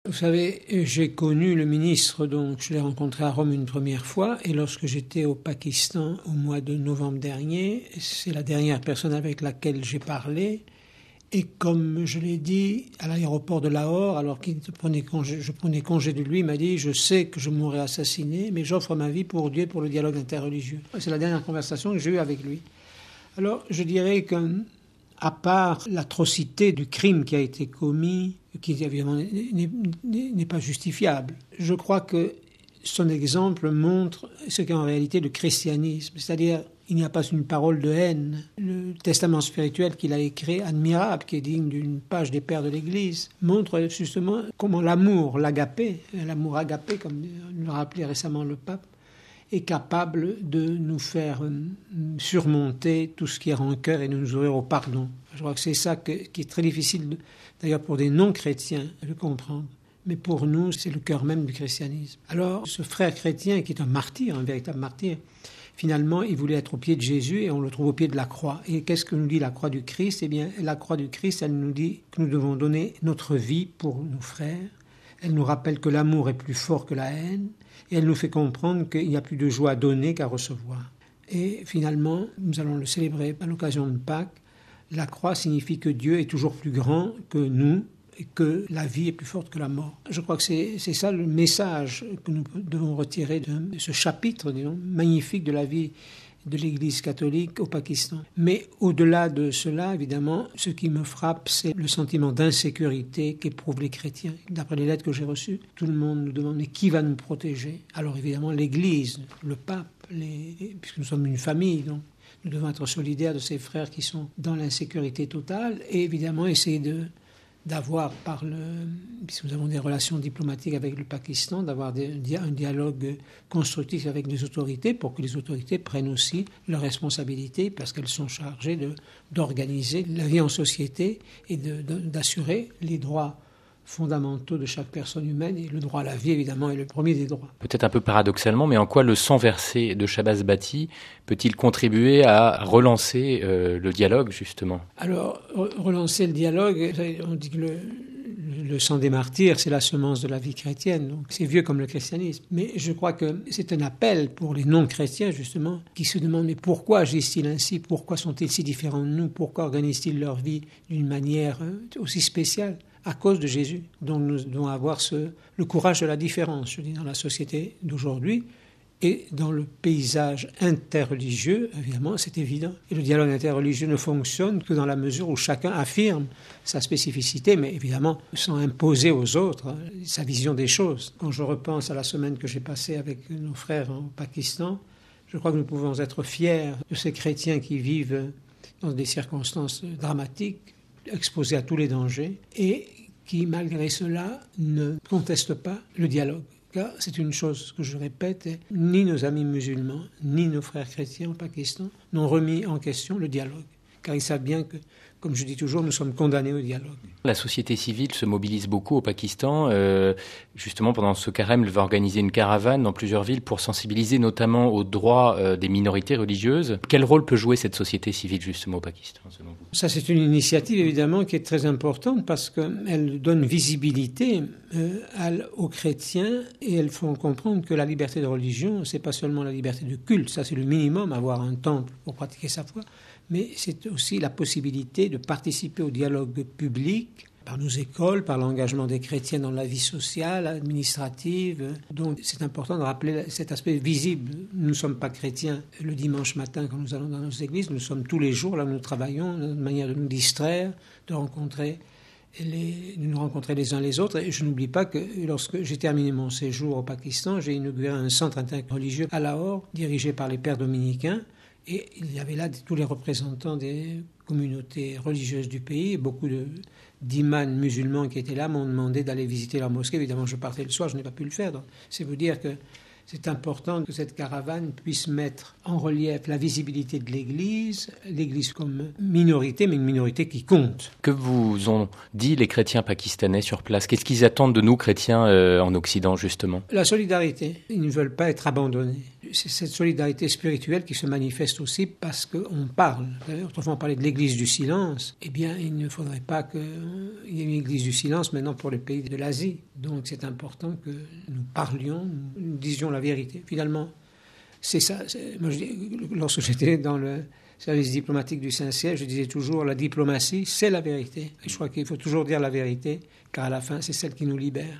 Vous savez, j'ai connu le ministre, donc je l'ai rencontré à Rome une première fois, et lorsque j'étais au Pakistan au mois de novembre dernier, c'est la dernière personne avec laquelle j'ai parlé. Et comme je l'ai dit à l'aéroport de Lahore, alors qu'il prenait congé, je prenais congé de lui, il m'a dit « Je sais que je mourrai assassiné, mais j'offre ma vie pour Dieu et pour le dialogue interreligieux ». C'est la dernière conversation que j'ai eue avec lui. Alors, je dirais qu'à part l'atrocité du crime qui a été commis, qui évidemment n'est pas justifiable, je crois que son exemple montre ce qu'est en réalité le christianisme, c'est-à-dire il n'y a pas une parole de haine. Le testament spirituel qu'il a écrit, admirable, qui est digne d'une page des pères de l'Église, montre justement comment l'amour, l'agapé, l'amour agapé, comme le rappelait récemment le pape, est capable de nous faire surmonter tout ce qui est rancœur et de nous ouvrir au pardon. Je crois que c'est ça qui est très difficile, d'ailleurs pour des non-chrétiens, de comprendre. Mais pour nous, c'est le cœur même du christianisme. Alors, ce frère chrétien qui est un martyr, un véritable martyr, finalement, il voulait être au pied de Jésus et on le trouve au pied de la croix. Et qu'est-ce que nous dit la croix du Christ ? Eh bien, la croix du Christ, elle nous dit que nous devons donner notre vie pour nos frères. Elle nous rappelle que l'amour est plus fort que la haine. Et elle nous fait comprendre qu'il n'y a plus de joie à donner qu'à recevoir. Et finalement, nous allons le célébrer à l'occasion de Pâques. La croix signifie que Dieu est toujours plus grand que nous et que la vie est plus forte que la mort. Je crois que c'est ça le message que nous devons retirer de ce chapitre, disons, magnifique de la vie de l'Église catholique au Pakistan. Mais au-delà de cela, évidemment, ce qui me frappe, c'est le sentiment d'insécurité qu'éprouvent les chrétiens. D'après les lettres que j'ai reçues, tout le monde nous demande « mais qui va nous protéger ?» Alors évidemment, l'Église, le pape, puisque nous sommes une famille, donc nous devons être solidaires de ces frères qui sont dans l'insécurité totale et évidemment essayer d'avoir, puisque nous avons des relations diplomatiques avec le Pakistan, d'avoir un dialogue constructif avec les autorités pour que les autorités prennent aussi leurs responsabilités parce qu'elles sont chargées d'organiser la vie en société et d'assurer les droits fondamentaux de chaque personne humaine et le droit à la vie évidemment est le premier des droits. Peut-être un peu paradoxalement, mais en quoi le sang versé de Shahbaz Bhatti peut-il contribuer à relancer le dialogue justement ? Alors, relancer le dialogue, on dit que le sang des martyrs, c'est la semence de la vie chrétienne, donc c'est vieux comme le christianisme. Mais je crois que c'est un appel pour les non-chrétiens, justement, qui se demandent mais pourquoi agissent-ils ainsi ? Pourquoi sont-ils si différents de nous ? Pourquoi organisent-ils leur vie d'une manière aussi spéciale ? À cause de Jésus. Donc nous devons avoir le courage de la différence, je dis, dans la société d'aujourd'hui. Et dans le paysage interreligieux, évidemment, c'est évident. Et le dialogue interreligieux ne fonctionne que dans la mesure où chacun affirme sa spécificité, mais évidemment sans imposer aux autres sa vision des choses. Quand je repense à la semaine que j'ai passée avec nos frères au Pakistan, je crois que nous pouvons être fiers de ces chrétiens qui vivent dans des circonstances dramatiques, exposés à tous les dangers, et qui, malgré cela, ne contestent pas le dialogue. Car c'est une chose que je répète, ni nos amis musulmans, ni nos frères chrétiens au Pakistan n'ont remis en question le dialogue. Car ils savent bien que, comme je dis toujours, nous sommes condamnés au dialogue. La société civile se mobilise beaucoup au Pakistan. Justement, pendant ce carême, elle va organiser une caravane dans plusieurs villes pour sensibiliser notamment aux droits des minorités religieuses. Quel rôle peut jouer cette société civile justement au Pakistan, selon vous ? Ça, c'est une initiative évidemment qui est très importante parce qu'elle donne visibilité aux chrétiens et elles font comprendre que la liberté de religion, c'est pas seulement la liberté de culte, ça c'est le minimum, avoir un temple pour pratiquer sa foi, mais c'est aussi la possibilité de participer au dialogue public par nos écoles, par l'engagement des chrétiens dans la vie sociale, administrative. Donc c'est important de rappeler cet aspect visible. Nous ne sommes pas chrétiens le dimanche matin quand nous allons dans nos églises, nous sommes tous les jours, là où nous travaillons, notre manière de nous distraire, de nous rencontrer les uns les autres. Et je n'oublie pas que lorsque j'ai terminé mon séjour au Pakistan, j'ai inauguré un centre interreligieux à Lahore, dirigé par les pères dominicains. Et il y avait là tous les représentants des communautés religieuses du pays. Beaucoup d'imams musulmans qui étaient là m'ont demandé d'aller visiter leur mosquée. Évidemment, je partais le soir, je n'ai pas pu le faire. Donc, c'est vous dire que C'est important que cette caravane puisse mettre en relief la visibilité de l'Église comme minorité, mais une minorité qui compte. Que vous ont dit les chrétiens pakistanais sur place? Qu'est-ce qu'ils attendent de nous, chrétiens, en Occident, justement? La solidarité. Ils ne veulent pas être abandonnés. C'est cette solidarité spirituelle qui se manifeste aussi parce qu'on parle. D'ailleurs, autrefois on parlait de l'église du silence. Eh bien, il ne faudrait pas qu'il y ait une église du silence maintenant pour les pays de l'Asie. Donc c'est important que nous parlions, nous disions la vérité. Finalement, c'est ça. Moi, lorsque j'étais dans le service diplomatique du Saint-Siège, je disais toujours la diplomatie, c'est la vérité. Et je crois qu'il faut toujours dire la vérité, car à la fin, c'est celle qui nous libère.